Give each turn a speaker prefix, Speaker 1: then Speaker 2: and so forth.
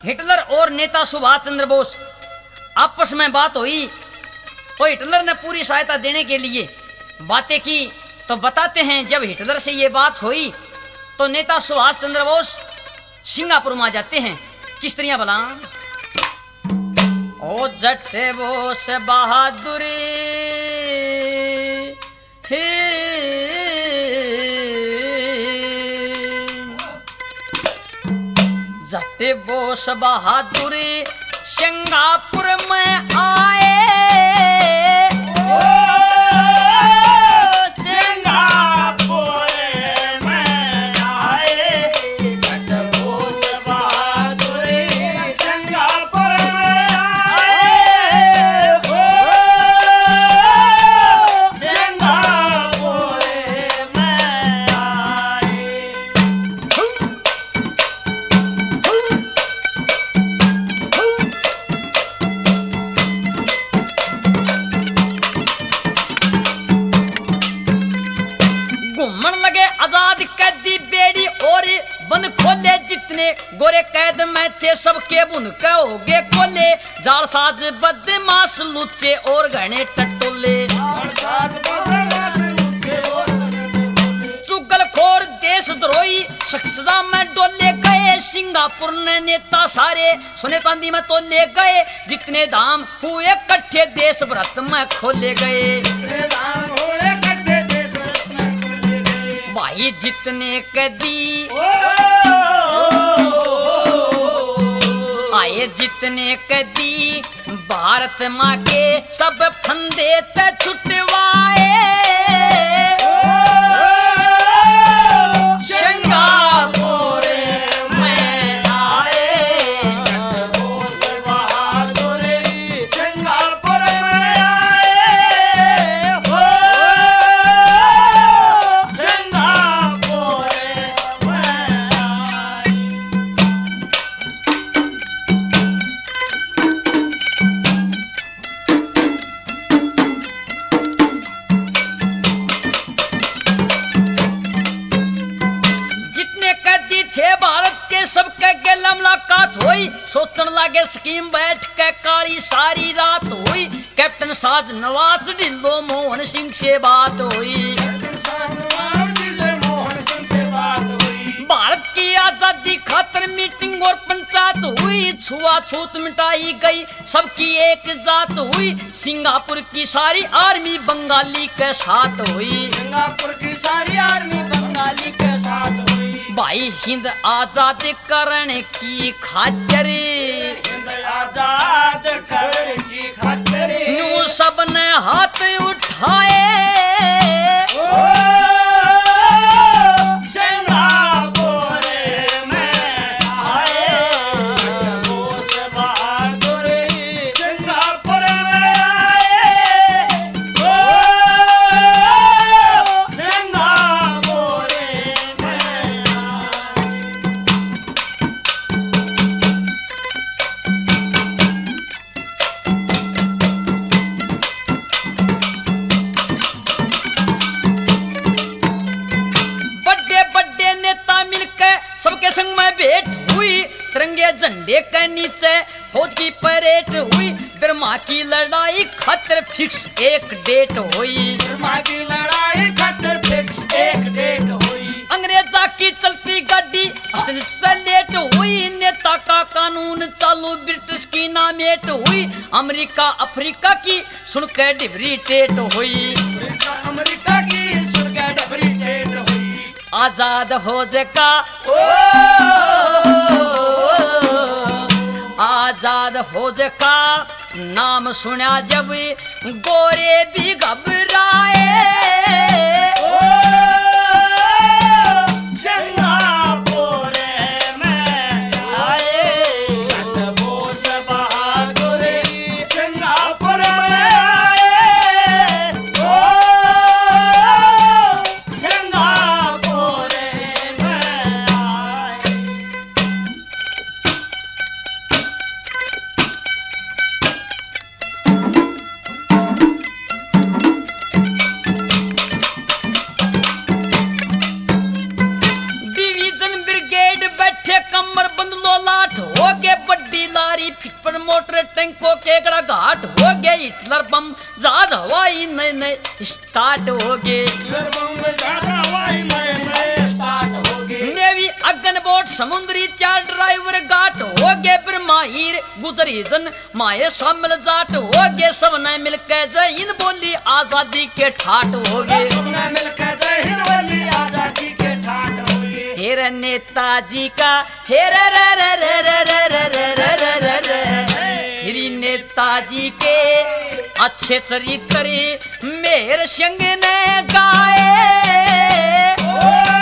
Speaker 1: Hitler और नेता सुभाष चंद्र बोस आपस में बात हुई तो हिटलर ने पूरी सहायता देने के लिए बातें की। तो बताते हैं जब हिटलर से ये बात हुई तो नेता सुभाष चंद्र बोस सिंगापुर में जाते हैं। किस तरह भला? ओ जट्टे बोस बहादुरी जट्टे बोस बहादुरी सिंगापुर में आए। खोले जितने गोरे कैद में थे सबके बुनके हो गए खोले। जालसाज बदमाश लुच्चे और घने टटोले। चुगलखोर देशद्रोही सदा में डोले गए। सिंगापुर ने नेता सारे सोने चांदी में तोले गए। जितने दाम हुए इकट्ठे देश भरत में खोले गए। भाई जितने कदी आए जितने कदी भारत माँ के सब फंदे ते छुटवाए। सिंगापुर में आए बोस बहादुर सिंगापुर में आए हो। सिंगापुर में आए। सबके गेला मुलाकात हुई। सोचन लागे स्कीम बैठ के कारी सारी रात हुई। कैप्टन साज नवाज ढिल्लो मोहन सिंह से बात हुई। भारत की आजादी खातर मीटिंग और पंचायत हुई। छुआछूत मिटाई गई सबकी एक जात हुई। सिंगापुर की सारी आर्मी बंगाली के साथ हुई। सिंगापुर की सारी आर्मी बंगाली के साथ हुई। भाई हिंद आजाद करने की खातिर हिंद आजाद करने की खातिर यूं सबने हाथ उठाए। सिंगापुर में आए बोस बहादुर सिंगापुर में आए। सिंगापुर सबके संग में भेंट हुई। तिरंगे झंडे के नीचे फौज की परेड हुई। बर्मा की लड़ाई खातिर फिक्स एक डेट हुई। बर्मा की लड़ाई खातिर फिक्स एक डेट हुई। अंग्रेजा की चलती गाड़ी से लेट हुई। नेता का कानून चालू ब्रिटिश की नामेट हुई। अमेरिका अफ्रीका की सुनकर डिबरी टेट हुई। अमेरिका की सुनकर डिबरी टेट हुई। आजाद हो जका आजाद हो जका नाम सुना जब गोरे भी घबराए। सिंगापुर में आए बोस बहादुर सिंगापुर में आए। मोटर टैंको केकड़ा घाट हो गए हिटलर बम जहाज हवाई नए नए स्टार्ट हो गए नेवी अगन बोट समुद्री चार ड्राइवर घाट हो गए फिर माहिर गुजरी जन माए शामिल जाट हो गए सबने मिलकर जय हिंद बोली आजादी के ठाट हो गए हेर नेताजी का हेर श्री नेताजी के अच्छे चरित्र मेरे संग ने गाए